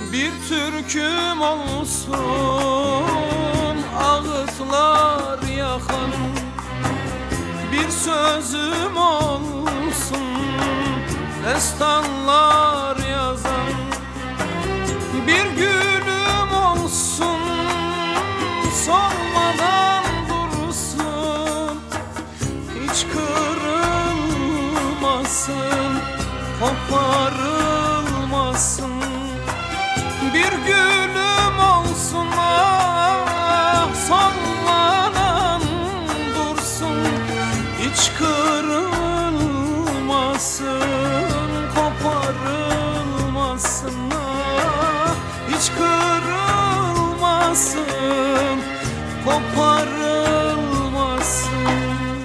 Bir türküm olsun ağıtlar yakan, bir sözüm olsun destanlar yazan, bir gülüm olsun solmadan dursun, hiç kırılmasın, koparılmasın. Bir gülüm olsun solmadan dursun, hiç kırılmasın, koparılmasın. Hiç kırılmasın, koparılmasın.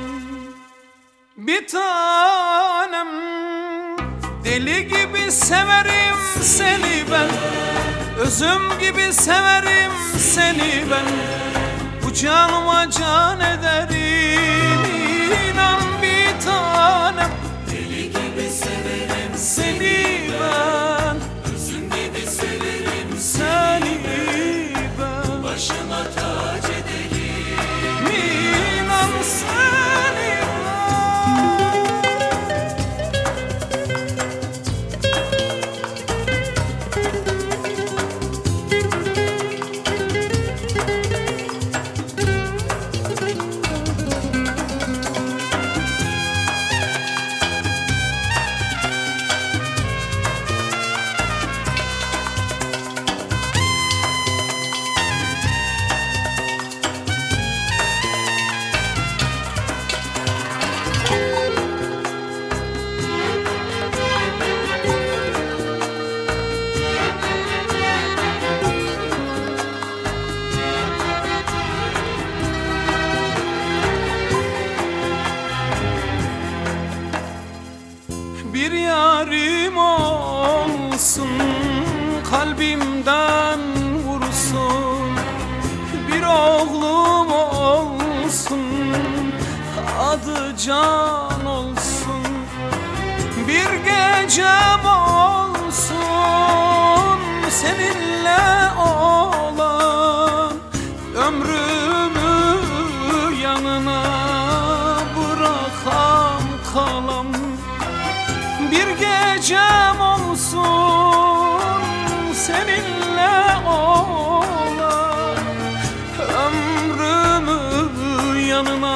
Bir tanem, deli gibi severim seni ben, özüm gibi severim seni ben. Bu canıma can ederim, inan bir tanem. Deli gibi severim Seni ben, özüm gibi severim seni ben. Başıma tac ederim, İnan seni ben. Bir yarim olsun, kalbimden vursun. Bir oğlum olsun, adı Can olsun. Bir gecem olsun, seninle olan. Ömrümü yanına bırakam kalam. Bir gecem olsun seninle olan. Ömrümü yanına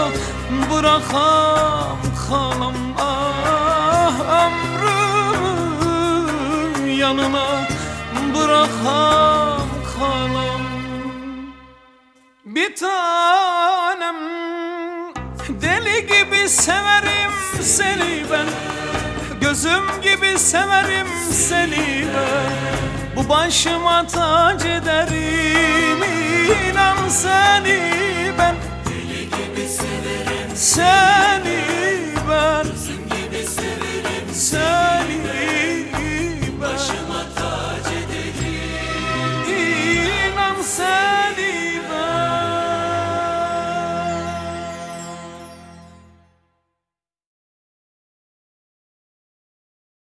bırakam kalam. Ah, ömrümü yanına bırakam kalam. Bir tanem, deli gibi severim seni ben, gözüm gibi severim seni ben. Bu başıma tac ederim, inan seni ben. deli gibi severim Seni ben, özüm gibi severim seni